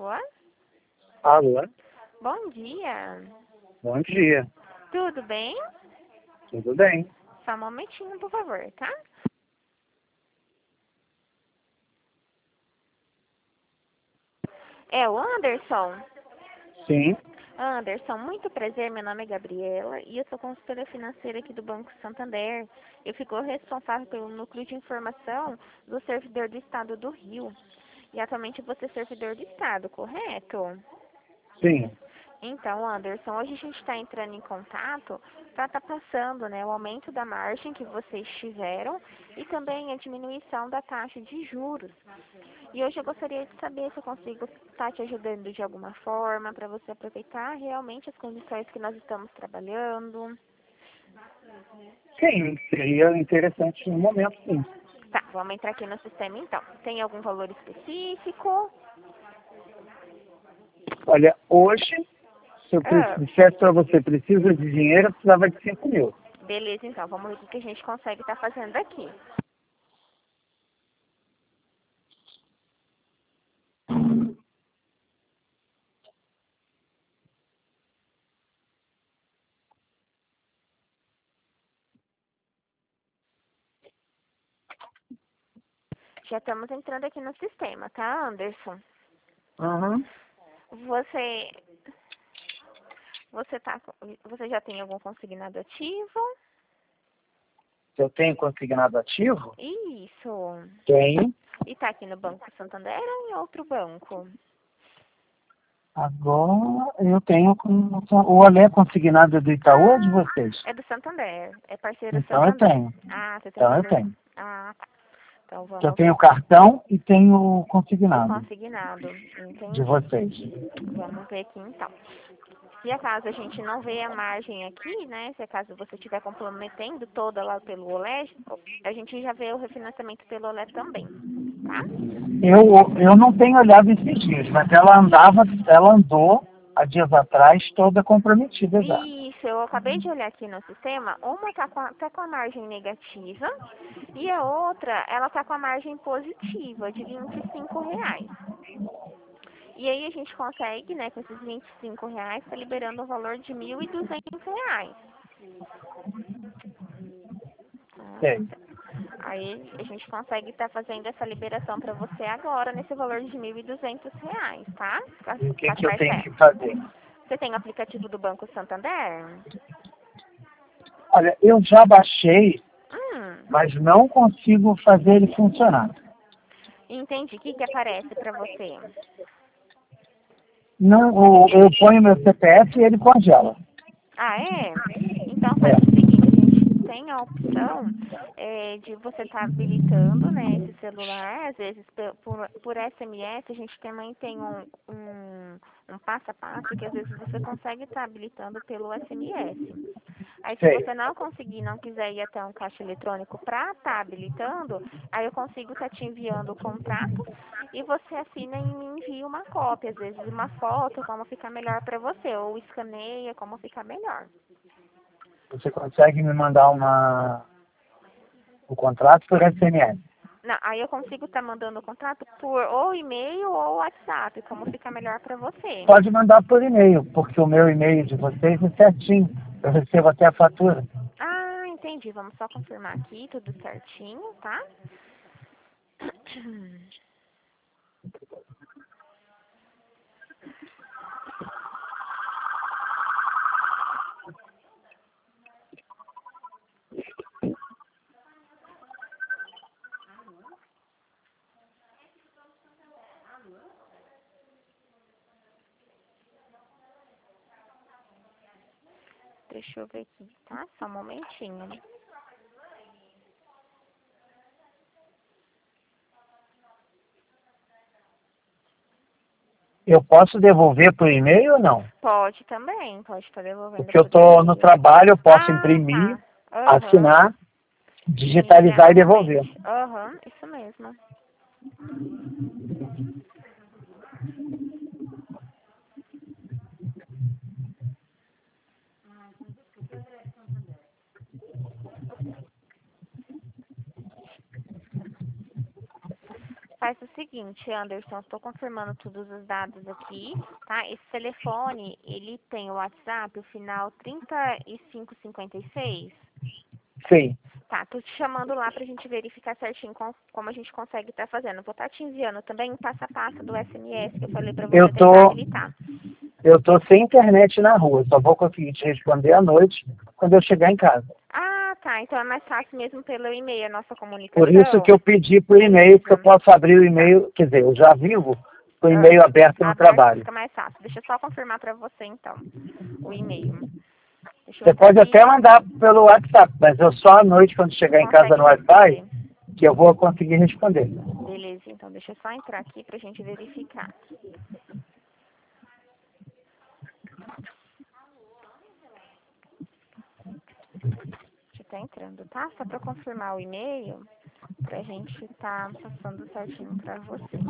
Alô? Alô? Bom dia. Bom dia. Tudo bem? Tudo bem? Só um momentinho, por favor, tá? É o Anderson? Sim. Anderson, muito prazer, meu nome é Gabriela e eu sou consultora financeira aqui do Banco Santander. Eu fico responsável pelo núcleo de informação do servidor do Estado do Rio. E atualmente você é servidor do Estado, correto? Sim. Então, Anderson, hoje a gente está entrando em contato para estar passando, né, o aumento da margem que vocês tiveram e também a diminuição da taxa de juros. E hoje eu gostaria de saber se eu consigo estar te ajudando de alguma forma para você aproveitar realmente as condições que nós estamos trabalhando. Sim, seria interessante no momento, sim. Tá, vamos entrar aqui no sistema então. Tem algum valor específico? Olha, hoje, se eu Ah, dissesse para você, precisa de dinheiro, eu precisava de 5 mil. beleza, então. Vamos ver o que a gente consegue estar fazendo aqui. Já estamos entrando aqui no sistema, tá, Anderson? Uhum. Você, você já tem algum consignado ativo? Eu tenho consignado ativo? Isso. Tenho. E tá aqui no Banco Santander ou em outro banco? Agora eu tenho o Olé consignado do Itaú ou de Ah, vocês? é do Santander. É parceiro Então eu Santander. tenho. Ah, você tem Então eu valor. tenho. Ah, tá. Então Eu vamos tenho ver. o cartão e tenho o O consignado consignado. de Entendi. vocês. Vamos ver aqui então. Se acaso a gente não vê a margem aqui, né? Se acaso você estiver comprometendo toda lá pelo OLED, a gente já vê o refinanciamento pelo OLED também, tá? Eu não tenho olhado esses dias, mas ela andou há dias atrás toda comprometida já. Isso, eu acabei de olhar aqui no sistema, uma tá com a margem negativa e a outra, ela tá com a margem positiva de R$ 25. E aí a gente consegue, né, com esses R$ 25, tá liberando o valor de R$ 1.200. Sei. Tá? Aí a gente consegue estar fazendo essa liberação para você agora nesse valor de R$ 1.200, tá? E o que, Com as que eu tenho parcelas. que fazer? Você tem o aplicativo do Banco Santander? Olha, eu já baixei, Hum, mas não consigo fazer ele funcionar. entendi. O que que aparece para você? Não, eu ponho meu CPF e ele congela. Ah, é? Então É. faz o seguinte, a gente tem a opção de você estar habilitando, né, esse celular, às vezes por SMS, a gente também tem um passo a passo que às vezes você consegue estar habilitando pelo SMS. Aí se Sei. você não conseguir, não quiser ir até um caixa eletrônico para estar habilitando, aí eu consigo estar te enviando o contrato e você assina e me envia uma cópia, às vezes uma foto, como ficar melhor para você, ou escaneia, como ficar melhor. Você consegue me mandar o contrato por SMS. Não, aí eu consigo estar mandando o contrato por ou e-mail ou WhatsApp, como ficar melhor para você. Pode mandar por e-mail, porque o meu e-mail de vocês é certinho. Eu recebo até a fatura. Ah, entendi. Vamos só confirmar aqui, tudo certinho, tá? Deixa eu ver aqui, tá? Só um momentinho. Eu posso devolver por e-mail ou não? Pode também, pode estar devolvendo Porque eu por estou no e-mail. trabalho, eu posso Ah, imprimir, tá. Aham. assinar, E me enviar digitalizar e devolver. novamente. Aham, isso mesmo. faz o seguinte, Anderson, estou confirmando todos os dados aqui, tá? Esse telefone, ele tem o WhatsApp, o final 3556. Sim. Tá, tô te chamando lá pra gente verificar certinho como a gente consegue estar fazendo. Vou estar te enviando também o passo a passo do SMS que eu falei pra você tentar habilitar. Eu tô sem internet na rua, só vou conseguir te responder à noite, quando eu chegar em casa. Ah, tá, então é mais fácil mesmo pelo e-mail, a nossa comunicação. Por isso que eu pedi por e-mail, porque eu posso abrir o e-mail, quer dizer, eu já vivo com o e-mail aberto no trabalho. Fica mais fácil. Deixa eu só confirmar pra você, então, o e-mail. Você pode até mandar pelo WhatsApp, mas eu só à noite, quando chegar em casa no Wi-Fi, que eu vou conseguir responder. Beleza, então deixa eu só entrar aqui pra gente verificar. Já tá entrando, tá? Só pra confirmar o e-mail, pra gente tá passando certinho pra você.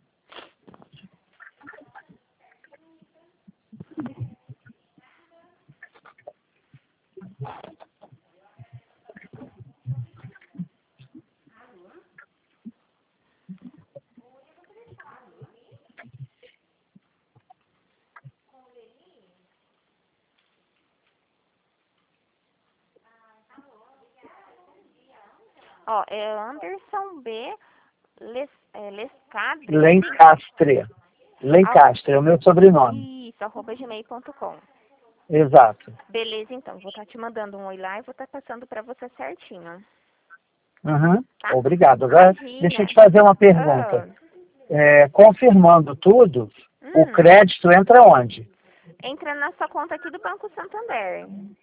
Ó, é Anderson B. Lescadre. Lencastre, é o meu sobrenome. Isso, @gmail.com. Exato. Beleza, então. Vou estar te mandando um oi lá e vou estar passando pra você certinho. Uhum. Tá? Obrigado. Agora, deixa eu te fazer uma pergunta. Confirmando tudo, o crédito entra onde? Entra na sua conta aqui do Banco Santander.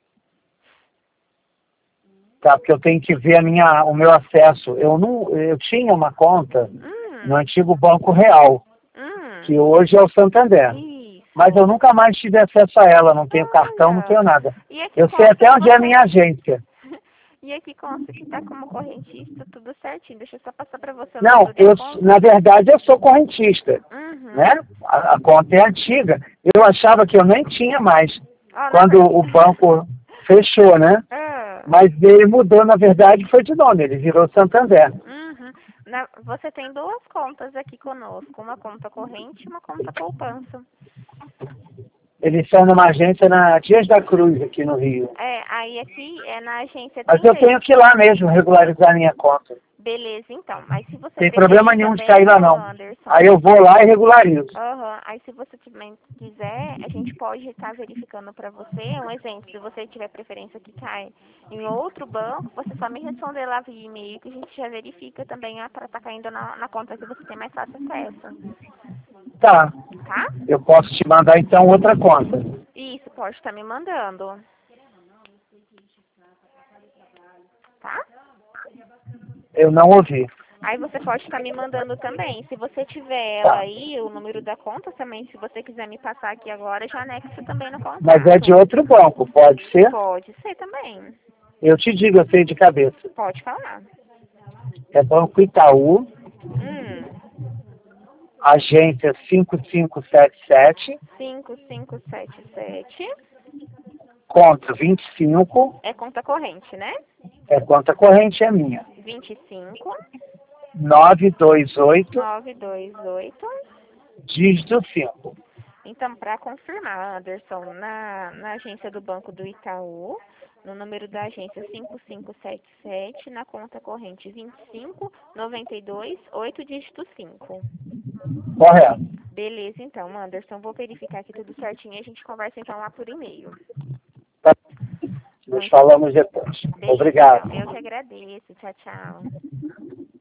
Tá, porque eu tenho que ver o meu acesso. Eu tinha uma conta no antigo Banco Real, que hoje é o Santander. Isso. Mas eu nunca mais tive acesso a ela, não tenho cartão, não tenho nada. Eu sei até onde é a minha agência. E aqui consta que tá como correntista, tudo certinho. Deixa eu só passar para você o Não, na verdade eu sou correntista, né? A conta é antiga. Eu achava que eu nem tinha mais. Quando o banco fechou, né? Mas ele mudou, na verdade, foi de nome, ele virou Santander. Você tem duas contas aqui conosco, uma conta corrente e uma conta poupança. Eles são numa agência na Dias da Cruz, aqui no Rio. Aí aqui é na agência... Mas eu tenho que ir lá mesmo regularizar minha conta. Beleza, então. Mas se você tem problema nenhum de cair lá, não. Anderson, aí eu vou lá e regularizo. Aí se você também quiser, a gente pode estar verificando para você. Um exemplo, se você tiver preferência que cai em outro banco, você só me responder lá via e-mail que a gente já verifica também para estar caindo na conta que você tem mais fácil acesso. Tá. Tá? Eu posso te mandar então outra conta. Isso, pode estar me mandando. Tá? Eu não ouvi. Aí você pode estar me mandando também. Se você tiver ela aí, o número da conta também, se você quiser me passar aqui agora, já anexo também no contrato. Mas é de outro banco, pode ser? Pode ser também. Eu te digo, eu sei de cabeça. Pode falar. É Banco Itaú, agência 5577. 5577. Conta 25. É conta corrente, né? É conta corrente, é minha. 25. 928. 928. Dígito 5. Então, para confirmar, Anderson, na agência do Banco do Itaú, no número da agência 5577, na conta corrente 25 92 8 dígito 5. Correto. Beleza, então, Anderson, vou verificar aqui tudo certinho e a gente conversa então lá por e-mail. Tá. Nos falamos depois. Beleza, Obrigado. Eu que agradeço. Tchau, tchau.